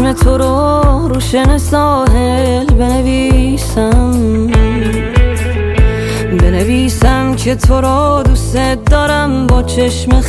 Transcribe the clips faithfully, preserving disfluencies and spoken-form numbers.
اسم تو رو روشن ساحل بنویسم، بنویسم که تو رو دوست دارم با چشم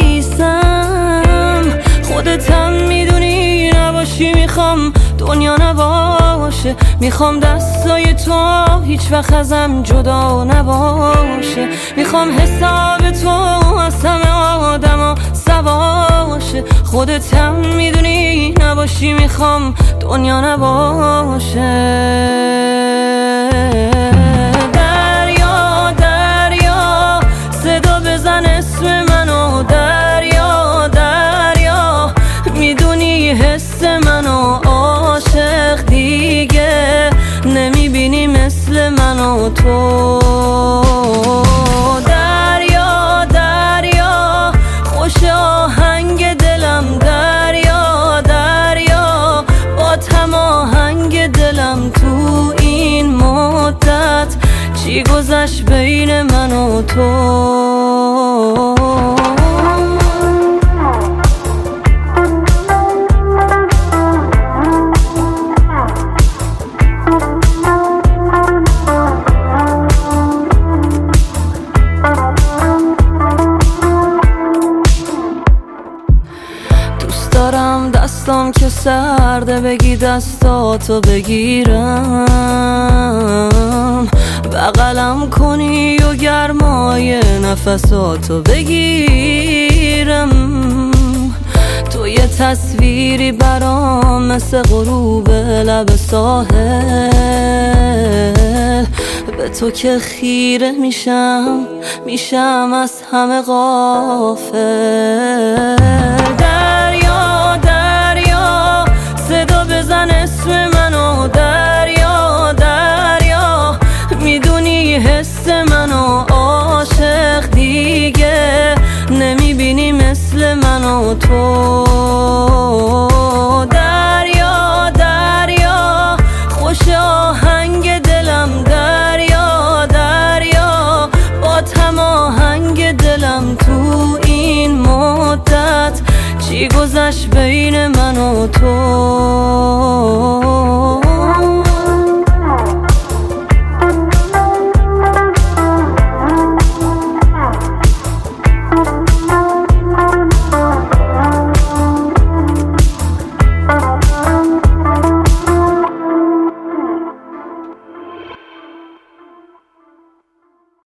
خیسم. خودتم میدونی نباشی میخوام دنیا نباشه، میخوام دستای تو هیچ وقت ازم جدا نباشه، میخوام حساب تو از همه آدما سواشه. خودتم میدونی نباشی میخوام دنیا نباشه. دریا دریا صدا بزن اسم منو، دریا دریا میدونی حس منو، عاشق دیگه نمیبینی مثل منو تو. دریا دریا خوش آهنگ دلم، دریا دریا با تماهنگ دلم. تو این مدت چی گذشت بین من و تو؟ دارم دستام که سرده بگی دستاتو بگیرم، بغلم کنی و گرمای نفساتو بگیرم. تو یه تصویری برام مثل غروب لب ساحل، به تو که خیره میشم میشم از همه غافل. دریا دریا صدا بزن اسم منو، دریا دریا میدونی حس منو، عاشق دیگه نمیبینی مثل منو تو. دریا دریا خوش آهنگ دلم، دریا دریا با تماهنگ دلم. تو این مدت چی گذشت بین من و تو؟